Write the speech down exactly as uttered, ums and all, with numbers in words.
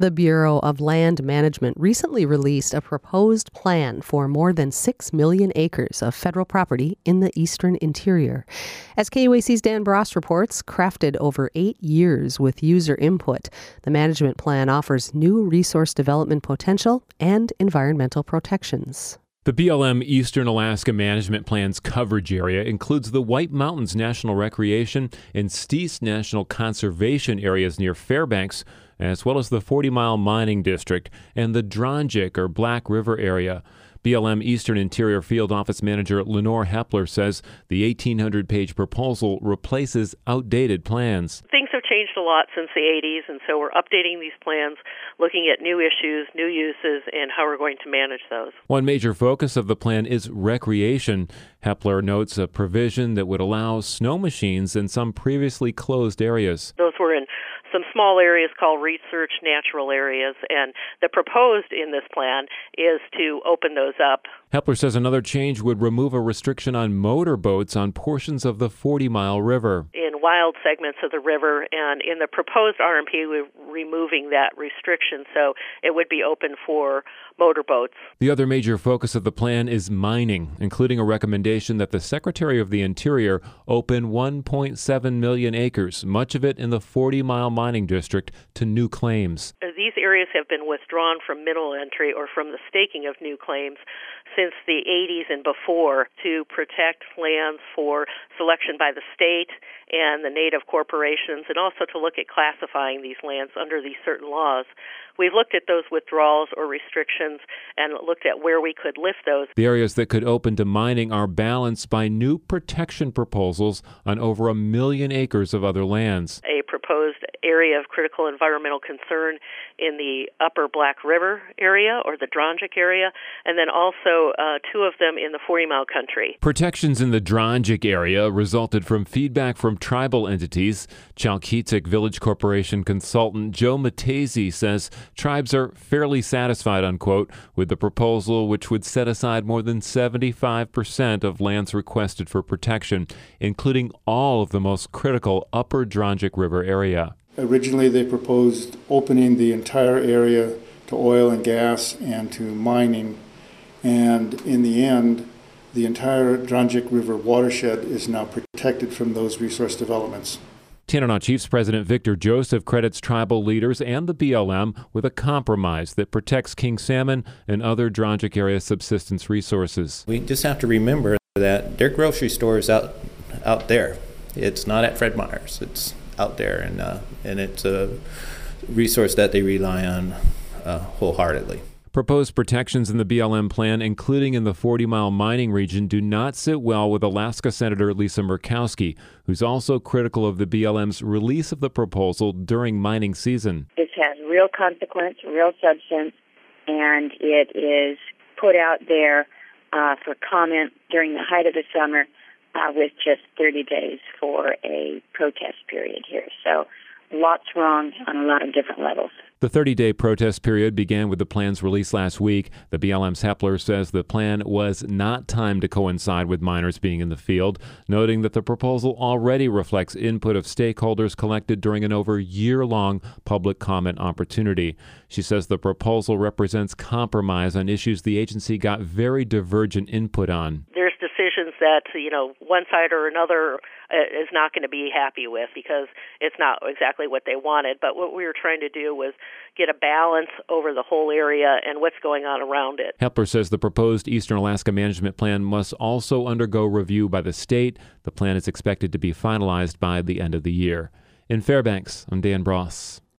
The Bureau of Land Management recently released a proposed plan for more than six million acres of federal property in the eastern interior. As K U A C's Dan Bross reports, crafted over eight years with user input, the management plan offers new resource development potential and environmental protections. The B L M Eastern Alaska Management Plan's coverage area includes the White Mountains National Recreation and Steese National Conservation areas near Fairbanks, as well as the forty mile Mining District and the Dronjik or Black River area. B L M Eastern Interior Field Office Manager Lenore Hepler says the eighteen hundred page proposal replaces outdated plans. Things have changed a lot since the eighties, and so we're updating these plans, looking at new issues, new uses, and how we're going to manage those. One major focus of the plan is recreation. Hepler notes a provision that would allow snow machines in some previously closed areas. Those were in some small areas called research natural areas, and the proposed in this plan is to open those up. Hepler says another change would remove a restriction on motorboats on portions of the forty mile river. In wild segments of the river, and in the proposed R M P, we're removing that restriction, so it would be open for motorboats. The other major focus of the plan is mining, including a recommendation that the Secretary of the Interior open one point seven million acres, much of it in the forty mile mining district, to new claims. These areas have been withdrawn from mineral entry or from the staking of new claims since the eighties and before to protect lands for selection by the state and the native corporations, and also to look at classifying these lands under these certain laws. We've looked at those withdrawals or restrictions and looked at where we could lift those. The areas that could open to mining are balanced by new protection proposals on over a million acres of other lands. A proposed area of critical environmental concern in the upper Black River area or the Dronjik area, and then also uh, two of them in the forty mile country. Protections in the Dronjik area resulted from feedback from tribal entities. Chalkitik Village Corporation consultant Joe Matese says tribes are fairly satisfied, unquote, with the proposal, which would set aside more than seventy-five percent of lands requested for protection, including all of the most critical upper Dronjik River area. Originally, they proposed opening the entire area to oil and gas and to mining, and in the end, the entire Dronjik River watershed is now protected from those resource developments. Tanana Chiefs President Victor Joseph credits tribal leaders and the B L M with a compromise that protects king salmon and other Dronjik area subsistence resources. We just have to remember that their grocery store is out out there. It's not at Fred Meyer's. It's out there, and uh, and it's a resource that they rely on uh, wholeheartedly. Proposed protections in the B L M plan, including in the forty mile mining region, do not sit well with Alaska Senator Lisa Murkowski, who's also critical of the B L M's release of the proposal during mining season. This has real consequence, real substance, and it is put out there uh, for comment during the height of the summer uh, with just thirty days for a protest period here. So lots wrong on a lot of different levels. The thirty day protest period began with the plan's release last week. The B L M's Hepler says the plan was not timed to coincide with miners being in the field, noting that the proposal already reflects input of stakeholders collected during an over year-long public comment opportunity. She says the proposal represents compromise on issues the agency got very divergent input on. There's decisions that, you know, one side or another is not going to be happy with because it's not exactly what they wanted. But what we were trying to do was get a balance over the whole area and what's going on around it. Hepler says the proposed Eastern Alaska Management Plan must also undergo review by the state. The plan is expected to be finalized by the end of the year. In Fairbanks, I'm Dan Bross.